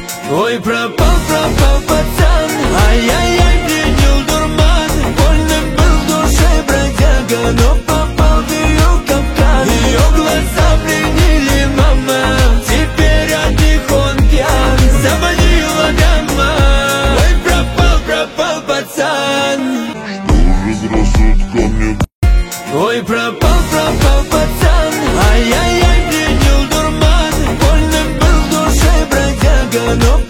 Ой, пропал, пропал пацан, ай-яй-яй, принял дурман. Больно был в душе бродяга, но попал в ее капкан. Ее глаза пленили, мама, теперь от них он пьян. Заводила дома. Ой, пропал, пропал пацан. Что же красотка мне? Ой, пропал, пропал пацан, ай-яй-яй, принял дурман. Больно был в душе бродяга, но